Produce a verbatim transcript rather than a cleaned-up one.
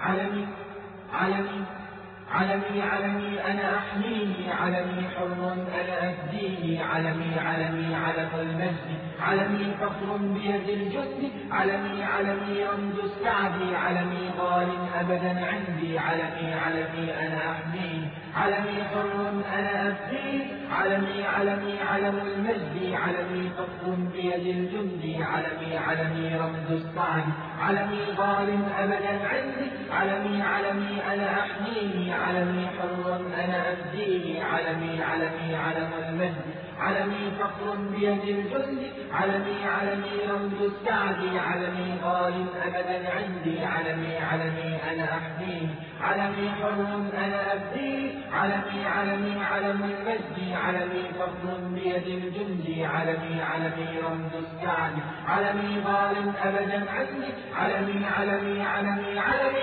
علمي علمي علمي علمي أنا أحميه، علمي حر أنا أفديه، علمي علمي علم المجد، علمي فخر بيد الجند، علمي علمي رمز السعد، علمي غال أبدا عندي، علمي علمي أنا أحميه، علمي حر أنا أفديه، علمي علمي علم المجد، علمي فخر بيد الجند، علمي علمي رمز السعد، علمي غال أبدا عندي، علمي علمي أنا أحميه، علمي حر أنا أفديه، علمي علمي علم المجد، علمي فخر بيد الجند، علمي علمي رمز السعد، علمي غال أبدا عندي، علمي علمي أنا أحميه، علمي حر أنا أفديه، علمي علمي علم المجد، علمي فخر بيد الجند، علمي علمي رمز السعد، علمي غال أبدا عندي، علمي علمي علمي علمي